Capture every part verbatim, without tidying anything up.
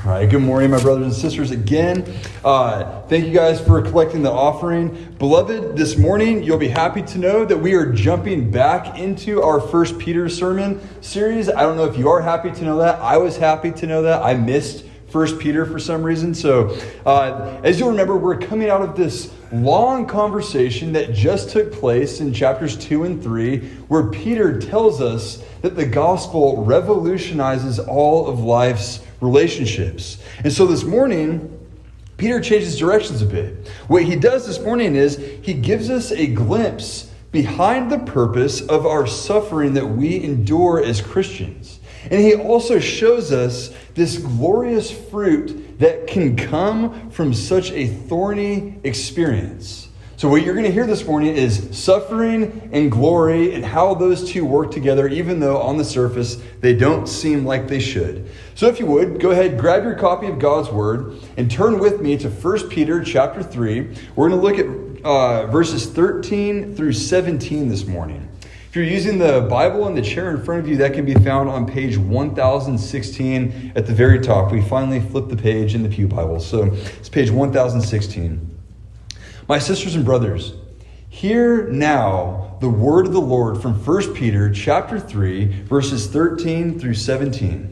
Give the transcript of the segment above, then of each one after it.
All right, good morning, my brothers and sisters, again. Uh, thank you guys for collecting the offering. Beloved, this morning, you'll be happy to know that we are jumping back into our First Peter sermon series. I don't know if you are happy to know that. I was happy to know that. I missed First Peter for some reason. So, uh, as you'll remember, we're coming out of this long conversation that just took place in chapters two and three, where Peter tells us that the gospel revolutionizes all of life's relationships. And so this morning, Peter changes directions a bit. What he does this morning is he gives us a glimpse behind the purpose of our suffering that we endure as Christians. And he also shows us this glorious fruit that can come from such a thorny experience. So what you're going to hear this morning is suffering and glory and how those two work together, even though on the surface they don't seem like they should. So if you would, go ahead, grab your copy of God's Word and turn with me to First Peter chapter three. We're going to look at uh, verses thirteen through seventeen this morning. If you're using the Bible in the chair in front of you, that can be found on page one thousand sixteen at the very top. We finally flipped the page in the Pew Bible. So it's page one thousand sixteen. My sisters and brothers, hear now the word of the Lord from First Peter chapter three, verses thirteen through seventeen.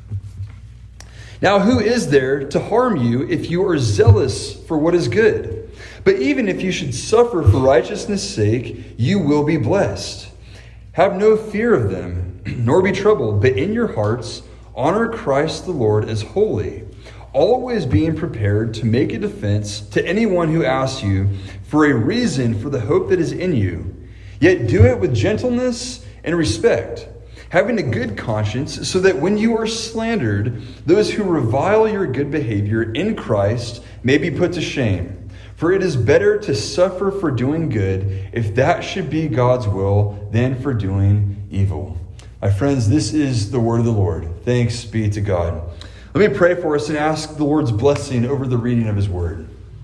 Now, who is there to harm you if you are zealous for what is good? But even if you should suffer for righteousness' sake, you will be blessed. Have no fear of them, nor be troubled, but in your hearts honor Christ the Lord as holy, always being prepared to make a defense to anyone who asks you for a reason for the hope that is in you. Yet do it with gentleness and respect, having a good conscience, so that when you are slandered, those who revile your good behavior in Christ may be put to shame. For it is better to suffer for doing good, if that should be God's will, than for doing evil. My friends, this is the word of the Lord. Thanks be to God. Let me pray for us and ask the Lord's blessing over the reading of his word.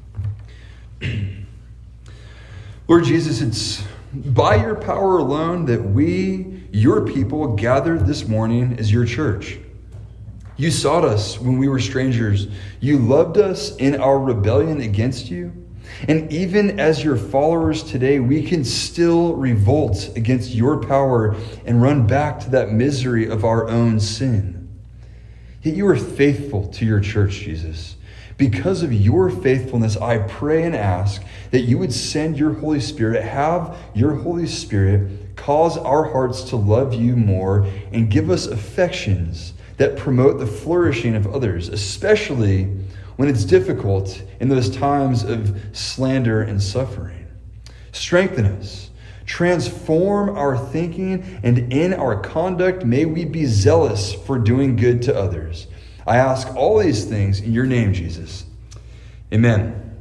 Lord Jesus, it's by your power alone that we, your people, gathered this morning as your church. You sought us when we were strangers. You loved us in our rebellion against you. And even as your followers today, we can still revolt against your power and run back to that misery of our own sin. Yet you are faithful to your church, Jesus. Because of your faithfulness, I pray and ask that you would send your Holy Spirit, have your Holy Spirit cause our hearts to love you more and give us affections that promote the flourishing of others, especially when it's difficult in those times of slander and suffering. Strengthen us, transform our thinking, and in our conduct may we be zealous for doing good to others. I ask all these things in your name, Jesus. Amen.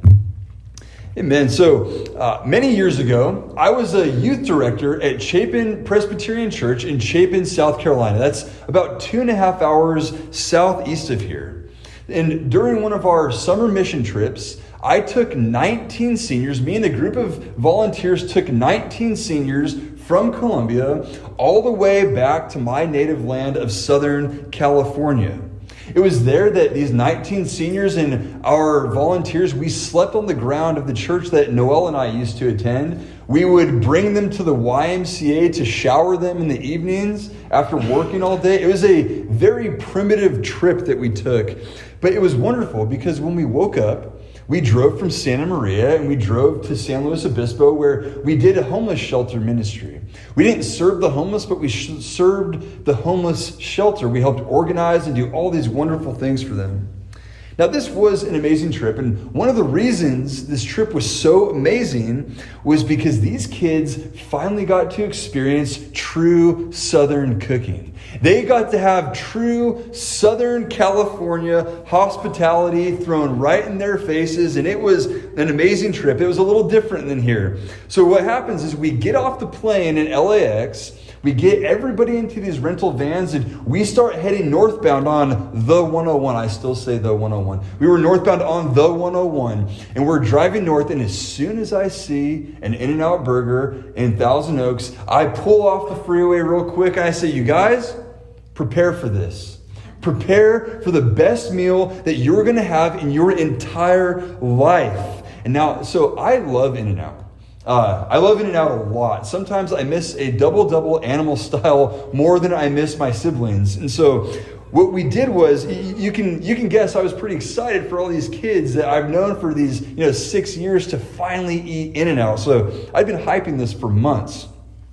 Amen. So uh, many years ago, I was a youth director at Chapin Presbyterian Church in Chapin, South Carolina. That's about two and a half hours southeast of here. And during one of our summer mission trips, I took nineteen seniors, me and a group of volunteers took nineteen seniors from Columbia all the way back to my native land of Southern California. It was there that these nineteen seniors and our volunteers, we slept on the ground of the church that Noel and I used to attend. We would bring them to the Y M C A to shower them in the evenings after working all day. It was a very primitive trip that we took, but it was wonderful because when we woke up, we drove from Santa Maria and we drove to San Luis Obispo, where we did a homeless shelter ministry. We didn't serve the homeless, but we served the homeless shelter. We helped organize and do all these wonderful things for them. Now, this was an amazing trip, and one of the reasons this trip was so amazing was because these kids finally got to experience true Southern cooking. They got to have true Southern California hospitality thrown right in their faces, and it was an amazing trip. It was a little different than here. So what happens is we get off the plane in L A X, we get everybody into these rental vans, and we start heading northbound on the one oh one. I still say the one oh one. We were northbound on the one oh one, and we're driving north, and as soon as I see an In-N-Out Burger in Thousand Oaks, I pull off the freeway real quick, and I say, you guys, prepare for this. Prepare for the best meal that you're going to have in your entire life. And now, so I love In-N-Out. Uh, I love In-N-Out a lot. Sometimes I miss a double-double animal style more than I miss my siblings. And so what we did was, you can you can guess I was pretty excited for all these kids that I've known for these you know six years to finally eat In-N-Out. So I've been hyping this for months.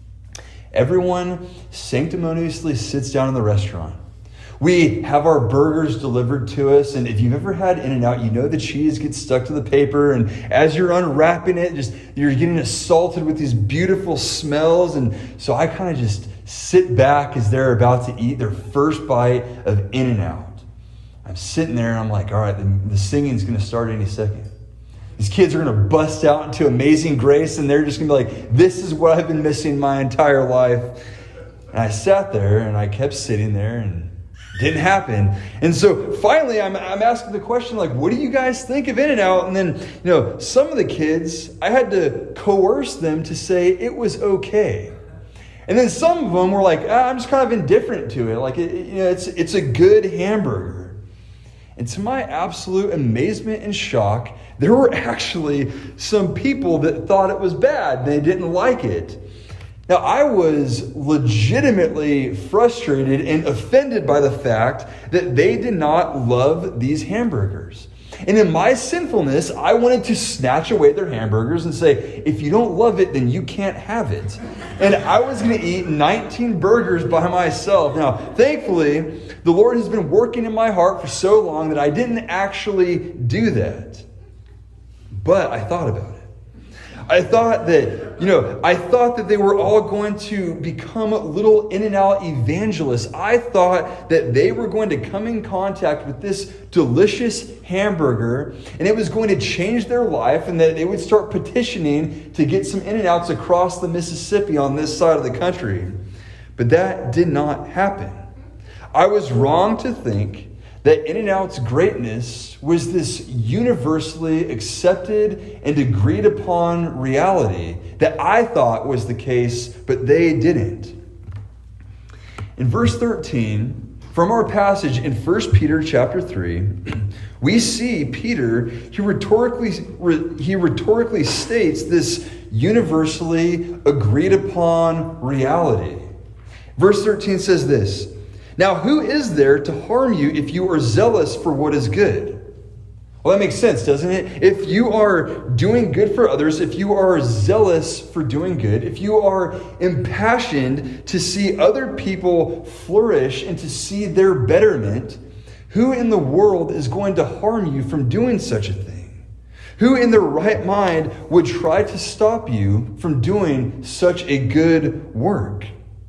Everyone sanctimoniously sits down in the restaurant. We have our burgers delivered to us, and if you've ever had In-N-Out, you know the cheese gets stuck to the paper, and as you're unwrapping it, just you're getting assaulted with these beautiful smells. And so I kind of just sit back as they're about to eat their first bite of In-N-Out. I'm sitting there and I'm like, all right, the, the singing's going to start any second. These kids are going to bust out into Amazing Grace, and they're just going to be like, this is what I've been missing my entire life. And I sat there and I kept sitting there, and didn't happen. And so finally I'm, I'm asking the question, like, what do you guys think of In-N-Out? And then, you know, some of the kids, I had to coerce them to say it was okay. And then some of them were like, ah, I'm just kind of indifferent to it. Like, it, you know, it's it's a good hamburger. And to my absolute amazement and shock, there were actually some people that thought it was bad. They didn't like it. Now, I was legitimately frustrated and offended by the fact that they did not love these hamburgers. And in my sinfulness, I wanted to snatch away their hamburgers and say, if you don't love it, then you can't have it. And I was going to eat nineteen burgers by myself. Now, thankfully, the Lord has been working in my heart for so long that I didn't actually do that. But I thought about it. I thought that, you know, I thought that they were all going to become little In-N-Out evangelists. I thought that they were going to come in contact with this delicious hamburger, and it was going to change their life, and that they would start petitioning to get some In-N-Outs across the Mississippi on this side of the country. But that did not happen. I was wrong to think that In-N-Out's greatness was this universally accepted and agreed upon reality that I thought was the case, but they didn't. In verse thirteen, from our passage in First Peter chapter three, we see Peter, he rhetorically, he rhetorically states this universally agreed upon reality. Verse thirteen says this, now, who is there to harm you if you are zealous for what is good? Well, that makes sense, doesn't it? If you are doing good for others, if you are zealous for doing good, if you are impassioned to see other people flourish and to see their betterment, who in the world is going to harm you from doing such a thing? Who in their right mind would try to stop you from doing such a good work?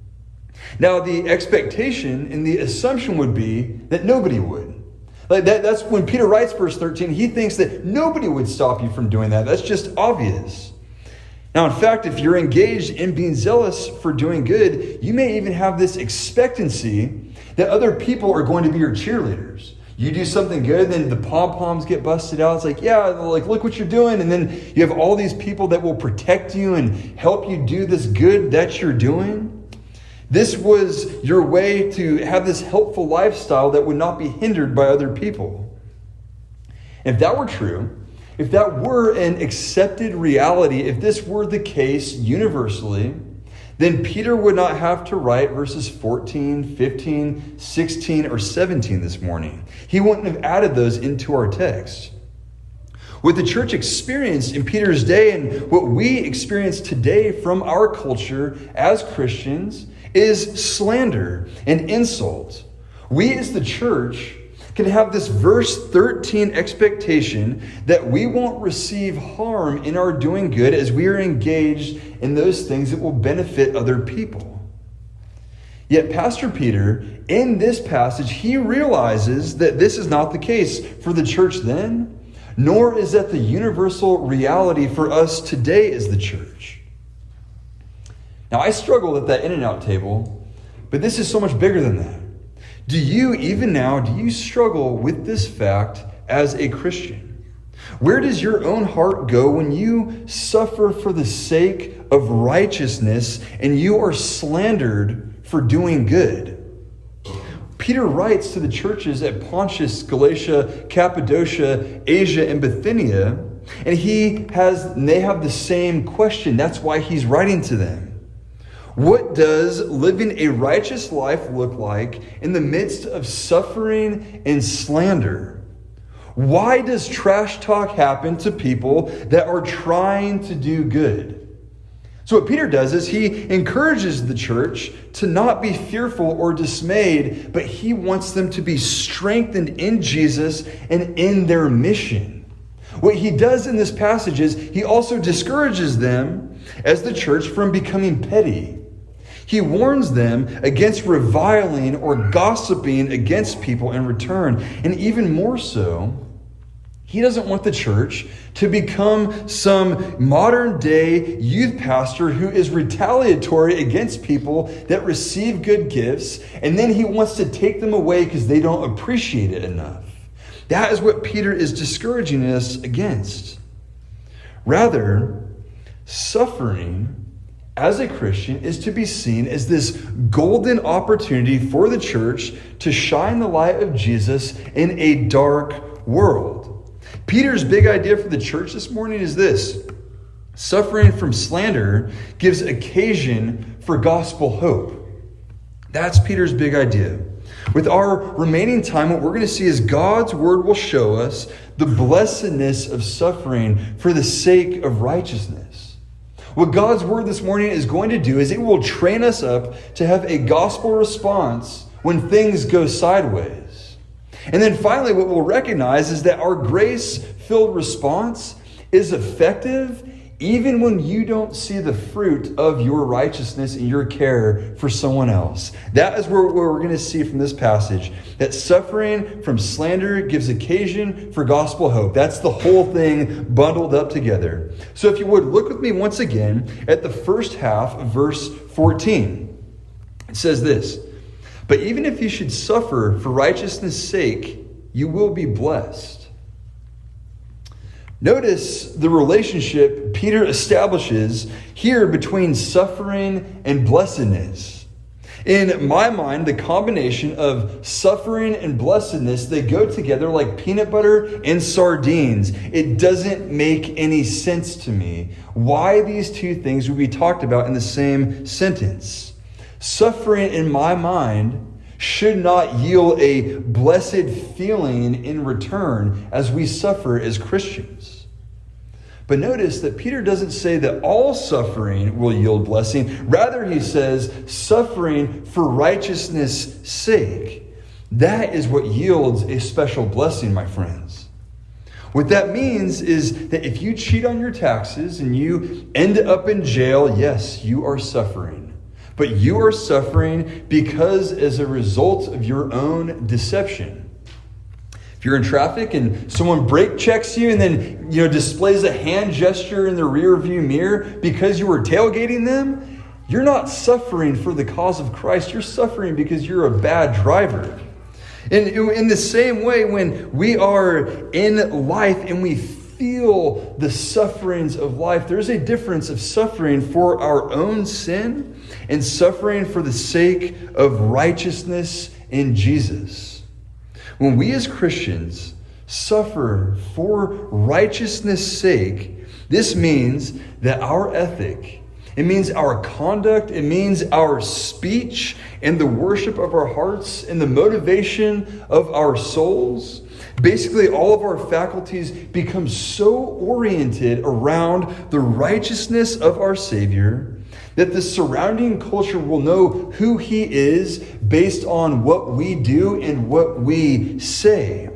Now, the expectation and the assumption would be that nobody would. Like that, that's when Peter writes verse thirteen, he thinks that nobody would stop you from doing that. That's just obvious. Now, in fact, if you're engaged in being zealous for doing good, you may even have this expectancy that other people are going to be your cheerleaders. You do something good, then the pom-poms get busted out. It's like, yeah, like, look what you're doing. And then you have all these people that will protect you and help you do this good that you're doing. This was your way to have this helpful lifestyle that would not be hindered by other people. If that were true, if that were an accepted reality, if this were the case universally, then Peter would not have to write verses fourteen, fifteen, sixteen, or seventeen this morning. He wouldn't have added those into our text. What the church experienced in Peter's day and what we experience today from our culture as Christians is slander and insult. We as the church can have this verse thirteen expectation that we won't receive harm in our doing good as we are engaged in those things that will benefit other people. Yet Pastor Peter, in this passage, he realizes that this is not the case for the church then, nor is that the universal reality for us today as the church. Now, I struggled at that In-N-Out table, but this is so much bigger than that. Do you, even now, do you struggle with this fact as a Christian? Where does your own heart go when you suffer for the sake of righteousness and you are slandered for doing good? Peter writes to the churches at Pontus, Galatia, Cappadocia, Asia, and Bithynia, and he has, and they have the same question. That's why he's writing to them. What does living a righteous life look like in the midst of suffering and slander? Why does trash talk happen to people that are trying to do good? So what Peter does is he encourages the church to not be fearful or dismayed, but he wants them to be strengthened in Jesus and in their mission. What he does in this passage is he also discourages them as the church from becoming petty. He warns them against reviling or gossiping against people in return. And even more so, he doesn't want the church to become some modern day youth pastor who is retaliatory against people that receive good gifts, and then he wants to take them away because they don't appreciate it enough. That is what Peter is discouraging us against. Rather, suffering as a Christian is to be seen as this golden opportunity for the church to shine the light of Jesus in a dark world. Peter's big idea for the church this morning is this: suffering from slander gives occasion for gospel hope. That's Peter's big idea. With our remaining time, what we're going to see is God's word will show us the blessedness of suffering for the sake of righteousness. What God's word this morning is going to do is it will train us up to have a gospel response when things go sideways. And then finally, what we'll recognize is that our grace-filled response is effective even when you don't see the fruit of your righteousness and your care for someone else. That is where, where we're going to see from this passage that suffering from slander gives occasion for gospel hope. That's the whole thing bundled up together. So if you would, look with me once again at the first half of verse fourteen. It says this: "But even if you should suffer for righteousness' sake, you will be blessed." Notice the relationship Peter establishes here between suffering and blessedness. In my mind, the combination of suffering and blessedness, they go together like peanut butter and sardines. It doesn't make any sense to me why these two things would be talked about in the same sentence. Suffering, in my mind, should not yield a blessed feeling in return as we suffer as Christians. But notice that Peter doesn't say that all suffering will yield blessing. Rather, he says suffering for righteousness' sake. That is what yields a special blessing, my friends. What that means is that if you cheat on your taxes and you end up in jail, yes, you are suffering. But you are suffering because as a result of your own deception. If you're in traffic and someone brake checks you and then, you know, displays a hand gesture in the rear view mirror because you were tailgating them, you're not suffering for the cause of Christ. You're suffering because you're a bad driver. And in the same way, when we are in life and we feel the sufferings of life, there's a difference of suffering for our own sin and suffering for the sake of righteousness in Jesus. When we as Christians suffer for righteousness' sake, this means that our ethic, it means our conduct, it means our speech and the worship of our hearts and the motivation of our souls, basically all of our faculties become so oriented around the righteousness of our Savior that the surrounding culture will know who he is based on what we do and what we say.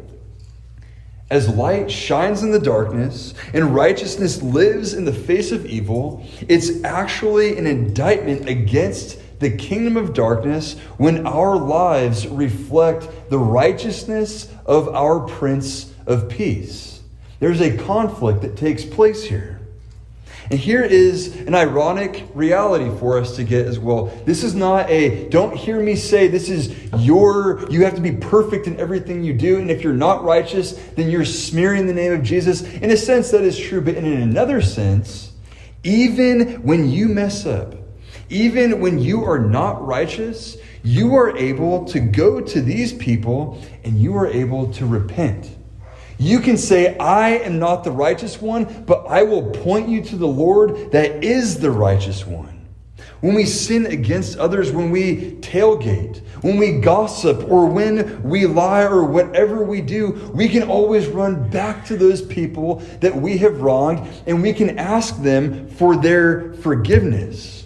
As light shines in the darkness and righteousness lives in the face of evil, it's actually an indictment against the kingdom of darkness when our lives reflect the righteousness of our Prince of Peace. There's a conflict that takes place here. And here is an ironic reality for us to get as well. This is not a, don't hear me say this is your, you have to be perfect in everything you do. And if you're not righteous, then you're smearing the name of Jesus. In a sense, that is true. But in another sense, even when you mess up, Even when you are not righteous, you are able to go to these people and you are able to repent. You can say, I am not the righteous one, but I will point you to the Lord that is the righteous one. When we sin against others, when we tailgate, when we gossip, or when we lie, or whatever we do, we can always run back to those people that we have wronged, and we can ask them for their forgiveness.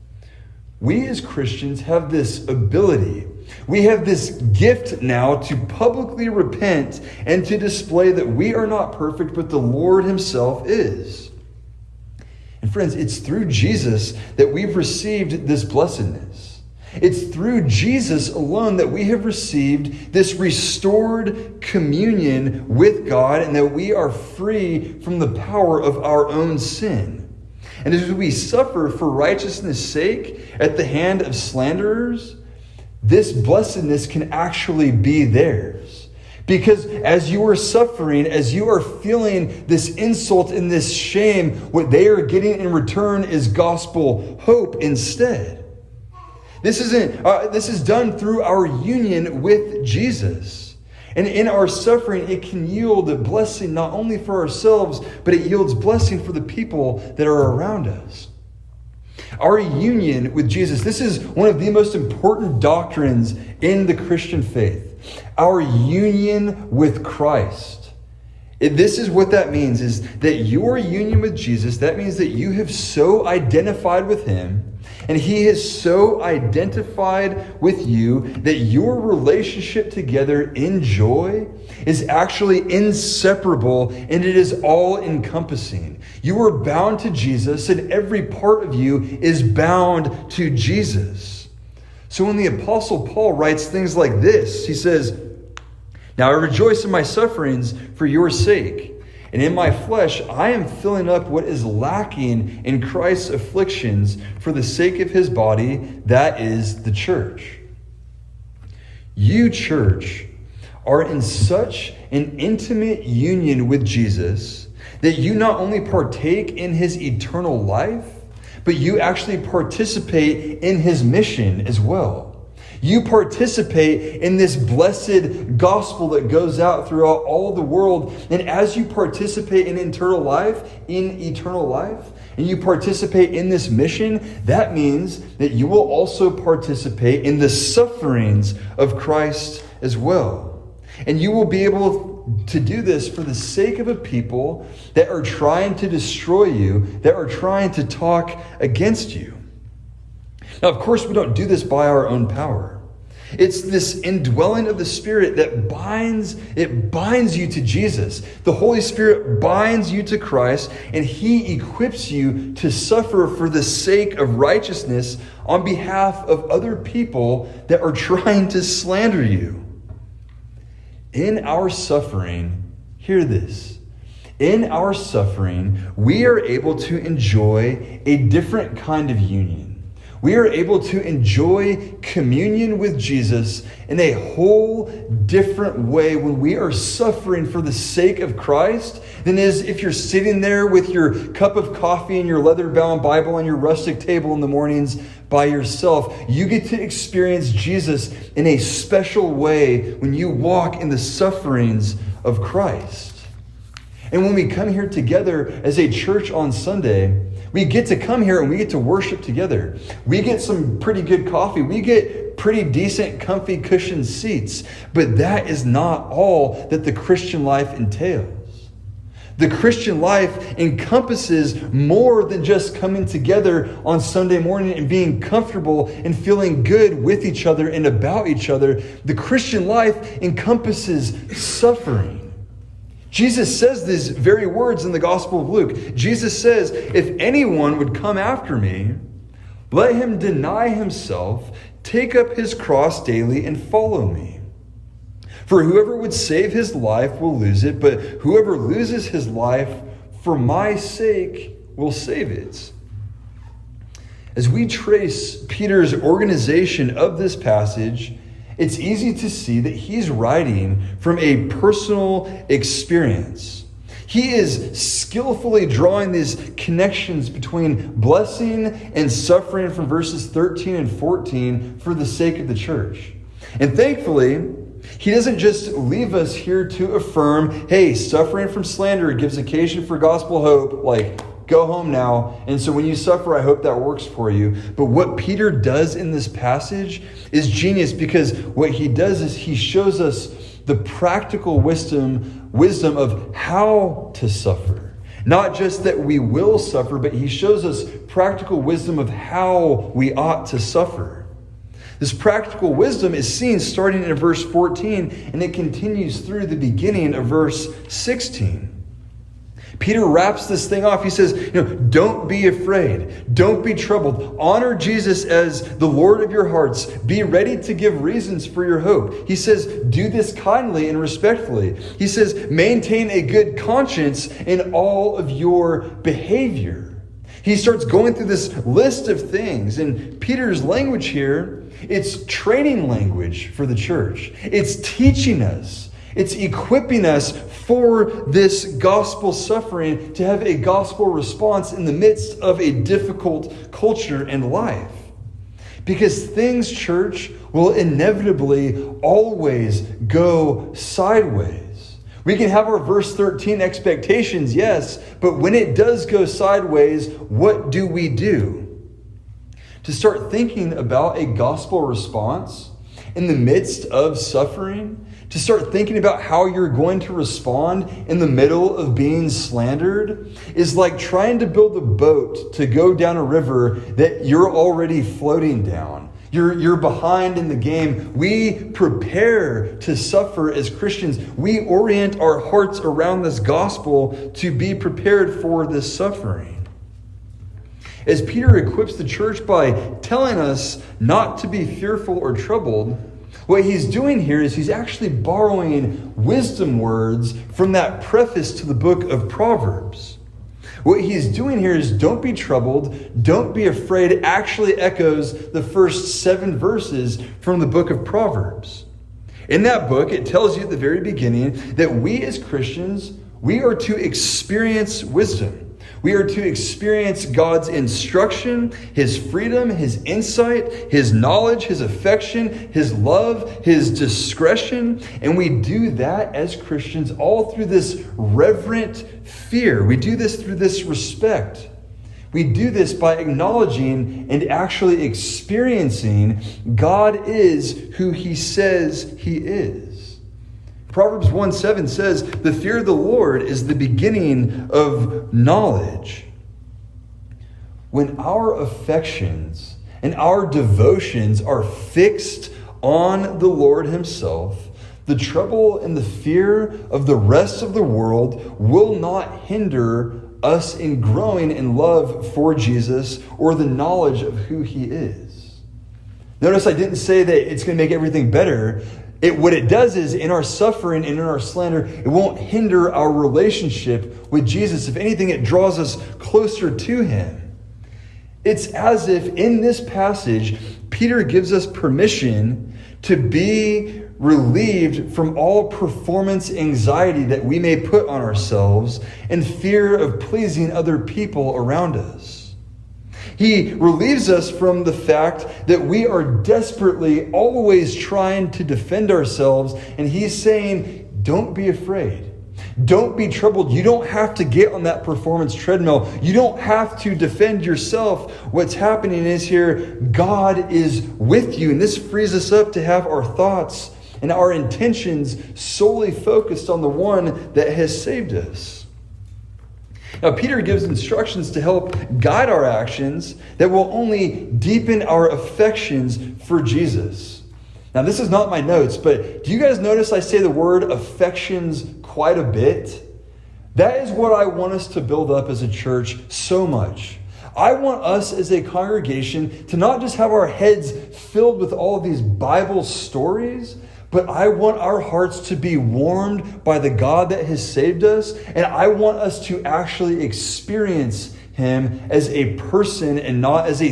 We as Christians have this ability. We have this gift now to publicly repent and to display that we are not perfect, but the Lord himself is. And friends, it's through Jesus that we've received this blessedness. It's through Jesus alone that we have received this restored communion with God and that we are free from the power of our own sin. And as we suffer for righteousness' sake at the hand of slanderers, this blessedness can actually be theirs. Because as you are suffering, as you are feeling this insult and this shame, what they are getting in return is gospel hope instead. This isn't. Uh, this is done through our union with Jesus. And in our suffering, it can yield a blessing not only for ourselves, but it yields blessing for the people that are around us. Our union with Jesus, this is one of the most important doctrines in the Christian faith. Our union with Christ. It, this is what that means, is that your union with Jesus, that means that you have so identified with him, and he has so identified with you that your relationship together in joy is actually inseparable, and it is all-encompassing. You are bound to Jesus, and every part of you is bound to Jesus. So when the Apostle Paul writes things like this, he says, now I rejoice in my sufferings for your sake. And in my flesh, I am filling up what is lacking in Christ's afflictions for the sake of his body, that is the church. You, church, are in such an intimate union with Jesus that you not only partake in his eternal life, but you actually participate in his mission as well. You participate in this blessed gospel that goes out throughout all the world. And as you participate in eternal life, in eternal life, and you participate in this mission, that means that you will also participate in the sufferings of Christ as well. And you will be able to do this for the sake of a people that are trying to destroy you, that are trying to talk against you. Now, of course, we don't do this by our own power. It's this indwelling of the Spirit that binds, it binds you to Jesus. The Holy Spirit binds you to Christ, and he equips you to suffer for the sake of righteousness on behalf of other people that are trying to slander you. In our suffering, hear this. In our suffering, we are able to enjoy a different kind of union. We are able to enjoy communion with Jesus in a whole different way when we are suffering for the sake of Christ than is if you're sitting there with your cup of coffee and your leather-bound Bible on your rustic table in the mornings by yourself. You get to experience Jesus in a special way when you walk in the sufferings of Christ. And when we come here together as a church on Sunday, we get to come here and we get to worship together. We get some pretty good coffee. We get pretty decent, comfy, cushioned seats. But that is not all that the Christian life entails. The Christian life encompasses more than just coming together on Sunday morning and being comfortable and feeling good with each other and about each other. The Christian life encompasses suffering. Jesus says these very words in the Gospel of Luke. Jesus says, if anyone would come after me, let him deny himself, take up his cross daily, and follow me. For whoever would save his life will lose it, but whoever loses his life for my sake will save it. As we trace Peter's organization of this passage, it's easy to see that he's writing from a personal experience. He is skillfully drawing these connections between blessing and suffering from verses thirteen and fourteen for the sake of the church. And thankfully, he doesn't just leave us here to affirm, hey, suffering from slander gives occasion for gospel hope, like, go home now. And so when you suffer, I hope that works for you. But what Peter does in this passage is genius, because what he does is he shows us the practical wisdom, wisdom of how to suffer. Not just that we will suffer, but he shows us practical wisdom of how we ought to suffer. This practical wisdom is seen starting in verse fourteen, and it continues through the beginning of verse sixteen. Peter wraps this thing off. He says, you know, don't be afraid. Don't be troubled. Honor Jesus as the Lord of your hearts. Be ready to give reasons for your hope. He says, do this kindly and respectfully. He says, maintain a good conscience in all of your behavior. He starts going through this list of things. And Peter's language here, it's training language for the church. It's teaching us. It's equipping us for this gospel suffering to have a gospel response in the midst of a difficult culture and life. Because things, church, will inevitably always go sideways. We can have our verse thirteen expectations, yes, but when it does go sideways, what do we do? To start thinking about a gospel response in the midst of suffering, to start thinking about how you're going to respond in the middle of being slandered, is like trying to build a boat to go down a river that you're already floating down. You're, you're behind in the game. We prepare to suffer as Christians. We orient our hearts around this gospel to be prepared for this suffering. As Peter equips the church by telling us not to be fearful or troubled, what he's doing here is he's actually borrowing wisdom words from that preface to the book of Proverbs. What he's doing here is don't be troubled, don't be afraid. It actually echoes the first seven verses from the book of Proverbs. In that book, it tells you at the very beginning that we as Christians, we are to experience wisdom. We are to experience God's instruction, His freedom, His insight, His knowledge, His affection, His love, His discretion. And we do that as Christians all through this reverent fear. We do this through this respect. We do this by acknowledging and actually experiencing God is who He says He is. Proverbs one seven says, the fear of the Lord is the beginning of knowledge. When our affections and our devotions are fixed on the Lord Himself, the trouble and the fear of the rest of the world will not hinder us in growing in love for Jesus or the knowledge of who He is. Notice I didn't say that it's going to make everything better. It, what it does is, in our suffering and in our slander, it won't hinder our relationship with Jesus. If anything, it draws us closer to Him. It's as if in this passage, Peter gives us permission to be relieved from all performance anxiety that we may put on ourselves and fear of pleasing other people around us. He relieves us from the fact that we are desperately always trying to defend ourselves. And he's saying, don't be afraid. Don't be troubled. You don't have to get on that performance treadmill. You don't have to defend yourself. What's happening is here, God is with you. And this frees us up to have our thoughts and our intentions solely focused on the one that has saved us. Now, Peter gives instructions to help guide our actions that will only deepen our affections for Jesus. Now, this is not my notes, but do you guys notice I say the word affections quite a bit? That is what I want us to build up as a church so much. I want us as a congregation to not just have our heads filled with all of these Bible stories, but I want our hearts to be warmed by the God that has saved us. And I want us to actually experience Him as a person and not as a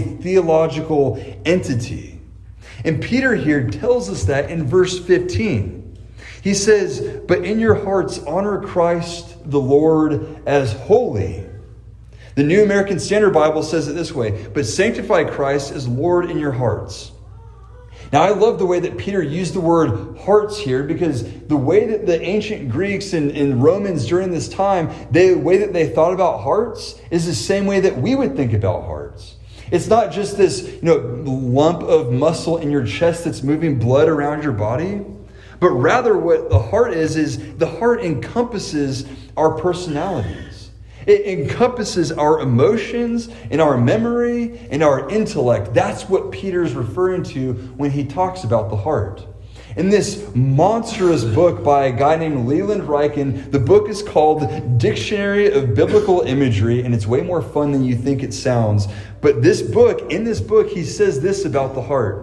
theological entity. And Peter here tells us that in verse fifteen. He says, but in your hearts, honor Christ the Lord as holy. The New American Standard Bible says it this way, but sanctify Christ as Lord in your hearts. Now, I love the way that Peter used the word hearts here, because the way that the ancient Greeks and, and Romans during this time, they, the way that they thought about hearts is the same way that we would think about hearts. It's not just this, you know, lump of muscle in your chest that's moving blood around your body, but rather what the heart is, is the heart encompasses our personalities. It encompasses our emotions and our memory and our intellect. That's what Peter's referring to when he talks about the heart. In this monstrous book by a guy named Leland Ryken, the book is called Dictionary of Biblical Imagery, and it's way more fun than you think it sounds. But this book, in this book, he says this about the heart.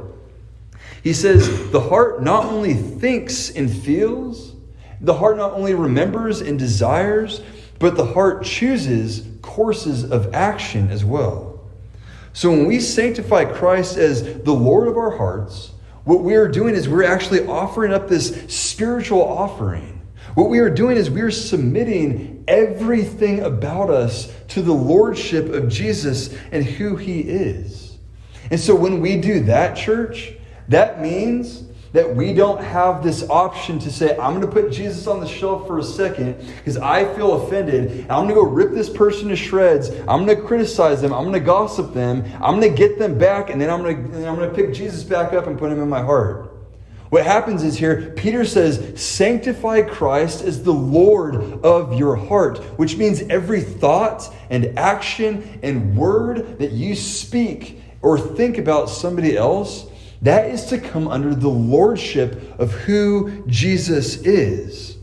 He says, the heart not only thinks and feels, the heart not only remembers and desires, but the heart chooses courses of action as well. So when we sanctify Christ as the Lord of our hearts, what we are doing is we're actually offering up this spiritual offering. What we are doing is we are submitting everything about us to the lordship of Jesus and who he is. And so when we do that, church, that means that we don't have this option to say, I'm going to put Jesus on the shelf for a second because I feel offended. And I'm going to go rip this person to shreds. I'm going to criticize them. I'm going to gossip them. I'm going to get them back. And then I'm going to, and I'm going to pick Jesus back up and put him in my heart. What happens is here, Peter says, sanctify Christ as the Lord of your heart, which means every thought and action and word that you speak or think about somebody else, that is to come under the lordship of who Jesus is.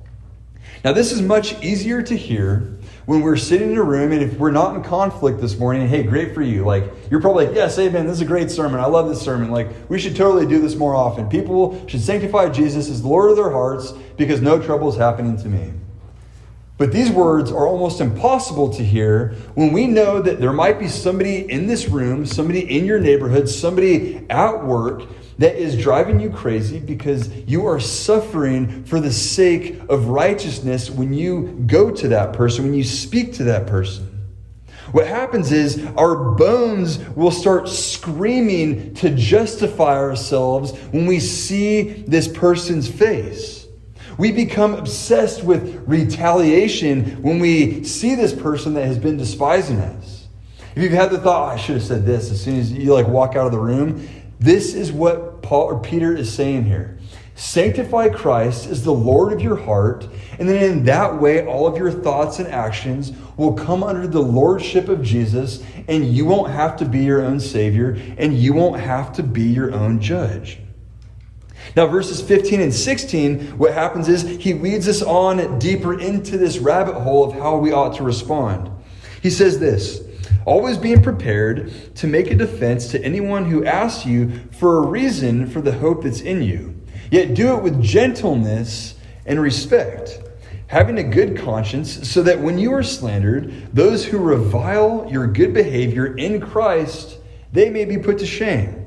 Now, this is much easier to hear when we're sitting in a room, and if we're not in conflict this morning, hey, great for you. Like, you're probably like, yes, amen, this is a great sermon. I love this sermon. Like, we should totally do this more often. People should sanctify Jesus as the Lord of their hearts because no trouble is happening to me. But these words are almost impossible to hear when we know that there might be somebody in this room, somebody in your neighborhood, somebody at work that is driving you crazy because you are suffering for the sake of righteousness when you go to that person, when you speak to that person. What happens is our bones will start screaming to justify ourselves when we see this person's face. We become obsessed with retaliation when we see this person that has been despising us. If you've had the thought, oh, I should have said this as soon as you like walk out of the room, this is what Paul or Peter is saying here. Sanctify Christ as the Lord of your heart, and then in that way, all of your thoughts and actions will come under the lordship of Jesus, and you won't have to be your own Savior, and you won't have to be your own judge. Now, verses fifteen and sixteen, what happens is he leads us on deeper into this rabbit hole of how we ought to respond. He says this, always being prepared to make a defense to anyone who asks you for a reason for the hope that's in you. Yet do it with gentleness and respect, having a good conscience, so that when you are slandered, those who revile your good behavior in Christ, they may be put to shame.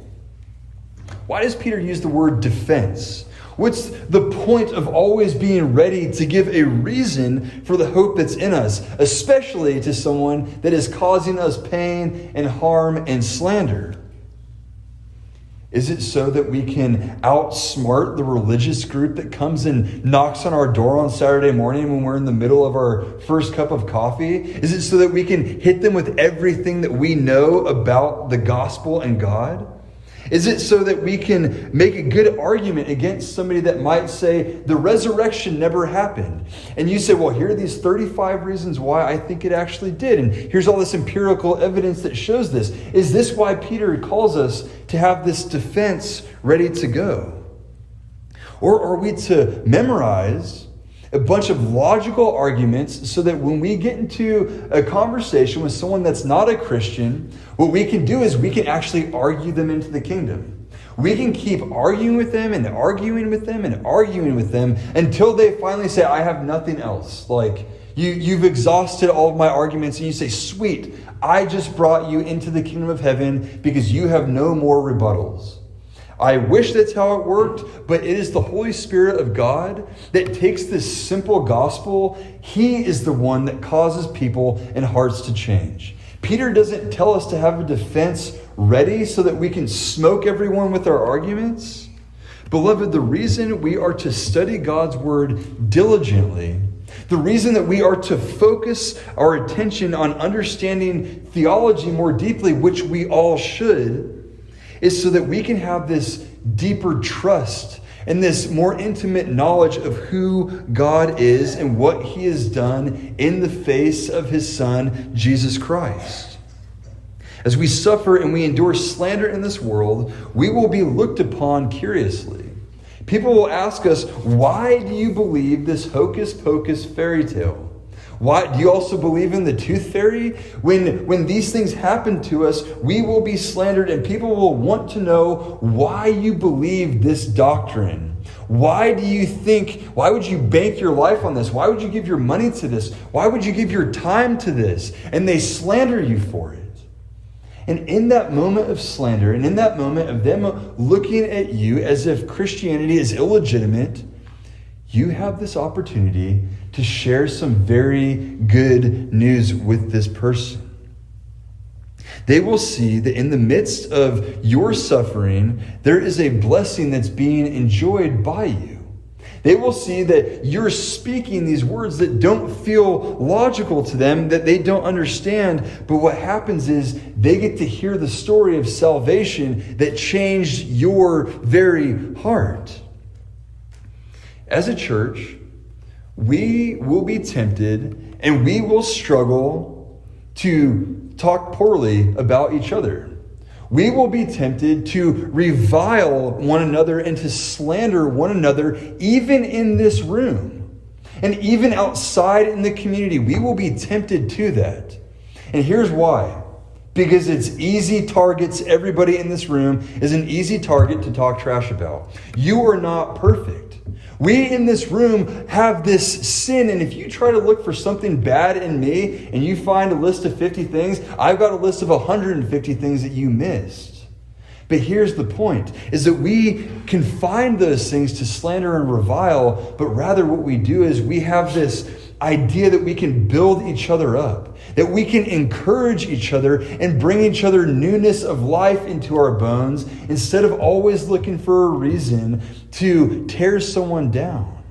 Why does Peter use the word defense? What's the point of always being ready to give a reason for the hope that's in us, especially to someone that is causing us pain and harm and slander? Is it so that we can outsmart the religious group that comes and knocks on our door on Saturday morning when we're in the middle of our first cup of coffee? Is it so that we can hit them with everything that we know about the gospel and God? Is it so that we can make a good argument against somebody that might say the resurrection never happened? And you say, well, here are these thirty-five reasons why I think it actually did. And here's all this empirical evidence that shows this. Is this why Peter calls us to have this defense ready to go? Or are we to memorize a bunch of logical arguments so that when we get into a conversation with someone that's not a Christian, what we can do is we can actually argue them into the kingdom. We can keep arguing with them and arguing with them and arguing with them until they finally say, I have nothing else. Like, you, you've exhausted all of my arguments, and you say, sweet, I just brought you into the kingdom of heaven because you have no more rebuttals. I wish that's how it worked, but it is the Holy Spirit of God that takes this simple gospel. He is the one that causes people and hearts to change. Peter doesn't tell us to have a defense ready so that we can smoke everyone with our arguments. Beloved, the reason we are to study God's word diligently, the reason that we are to focus our attention on understanding theology more deeply, which we all should, is so that we can have this deeper trust and this more intimate knowledge of who God is and what he has done in the face of his Son, Jesus Christ. As we suffer and we endure slander in this world, we will be looked upon curiously. People will ask us, why do you believe this hocus pocus fairy tale? Why do you also believe in the tooth fairy? When, when these things happen to us, we will be slandered and people will want to know why you believe this doctrine. Why do you think, why would you bank your life on this? Why would you give your money to this? Why would you give your time to this? And they slander you for it. And in that moment of slander, and in that moment of them looking at you as if Christianity is illegitimate, you have this opportunity to share some very good news with this person. They will see that in the midst of your suffering, there is a blessing that's being enjoyed by you. They will see that you're speaking these words that don't feel logical to them, that they don't understand. But what happens is they get to hear the story of salvation that changed your very heart. As a church, we will be tempted and we will struggle to talk poorly about each other. We will be tempted to revile one another and to slander one another, even in this room. And even outside in the community, we will be tempted to that. And here's why. Because it's easy targets. Everybody in this room is an easy target to talk trash about. You are not perfect. We in this room have this sin, and if you try to look for something bad in me and you find a list of fifty things, I've got a list of one hundred fifty things that you missed. But here's the point, is that we can find those things to slander and revile, but rather what we do is we have this idea that we can build each other up, that we can encourage each other and bring each other newness of life into our bones instead of always looking for a reason to tear someone down.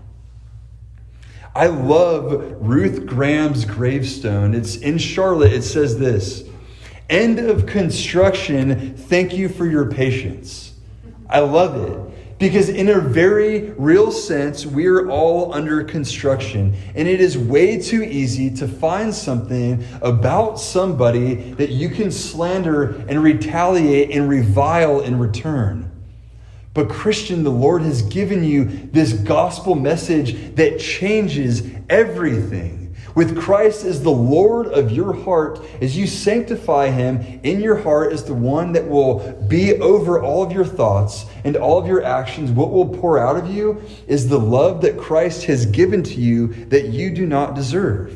I love Ruth Graham's gravestone. It's in Charlotte. It says this: "End of construction. Thank you for your patience." I love it. Because in a very real sense, we're all under construction. And it is way too easy to find something about somebody that you can slander and retaliate and revile in return. But Christian, the Lord has given you this gospel message that changes everything. With Christ as the Lord of your heart, as you sanctify him in your heart as the one that will be over all of your thoughts and all of your actions, what will pour out of you is the love that Christ has given to you that you do not deserve.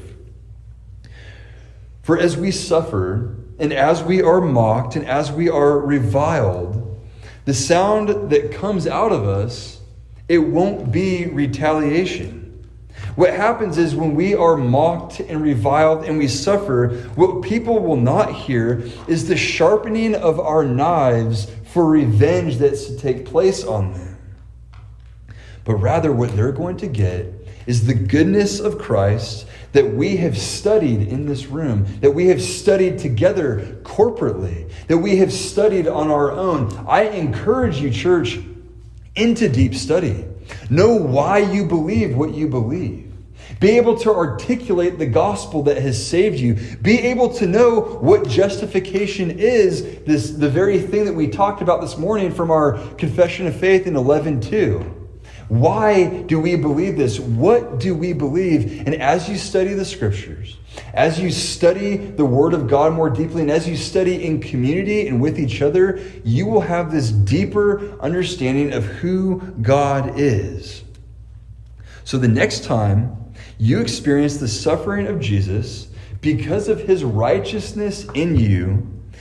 For as we suffer, and as we are mocked, and as we are reviled, the sound that comes out of us, it won't be retaliation. What happens is when we are mocked and reviled and we suffer, what people will not hear is the sharpening of our knives for revenge that's to take place on them. But rather what they're going to get is the goodness of Christ that we have studied in this room, that we have studied together corporately, that we have studied on our own. I encourage you, church, into deep study. Know why you believe what you believe. Be able to articulate the gospel that has saved you. Be able to know what justification is, this the very thing that we talked about this morning from our confession of faith in eleven two. Why do we believe this? What do we believe? And as you study the scriptures, as you study the word of God more deeply, and as you study in community and with each other, you will have this deeper understanding of who God is. So the next time you experience the suffering of Jesus because of his righteousness in you,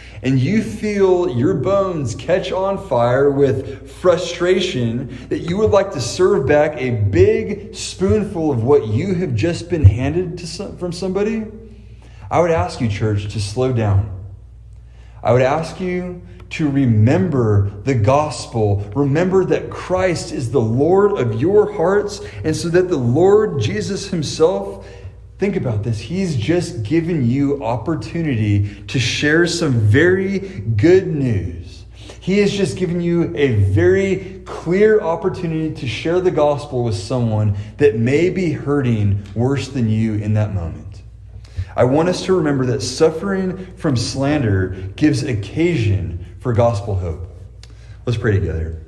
and you feel your bones catch on fire with frustration that you would like to serve back a big spoonful of what you have just been handed to some, from somebody, I would ask you, church, to slow down. I would ask you to remember the gospel. Remember that Christ is the Lord of your hearts, and so that the Lord Jesus himself, think about this, he's just given you opportunity to share some very good news. He has just given you a very clear opportunity to share the gospel with someone that may be hurting worse than you in that moment. I want us to remember that suffering from slander gives occasion for gospel hope. Let's pray together.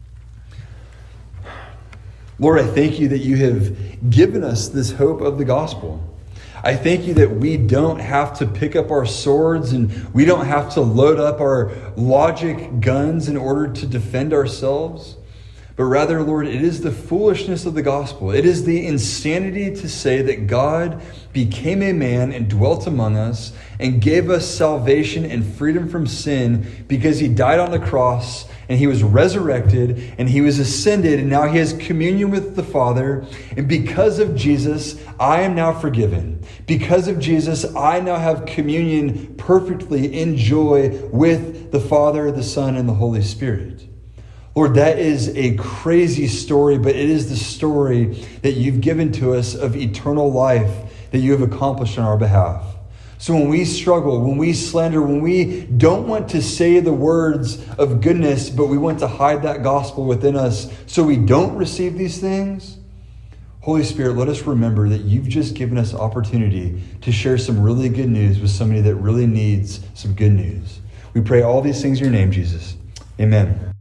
Lord, I thank you that you have given us this hope of the gospel. I thank you that we don't have to pick up our swords and we don't have to load up our logic guns in order to defend ourselves. But rather, Lord, it is the foolishness of the gospel. It is the insanity to say that God became a man and dwelt among us and gave us salvation and freedom from sin because he died on the cross and he was resurrected and he was ascended and now he has communion with the Father. And because of Jesus, I am now forgiven. Because of Jesus, I now have communion perfectly in joy with the Father, the Son, and the Holy Spirit. Lord, that is a crazy story, but it is the story that you've given to us of eternal life that you have accomplished on our behalf. So when we struggle, when we slander, when we don't want to say the words of goodness, but we want to hide that gospel within us so we don't receive these things, Holy Spirit, let us remember that you've just given us opportunity to share some really good news with somebody that really needs some good news. We pray all these things in your name, Jesus. Amen.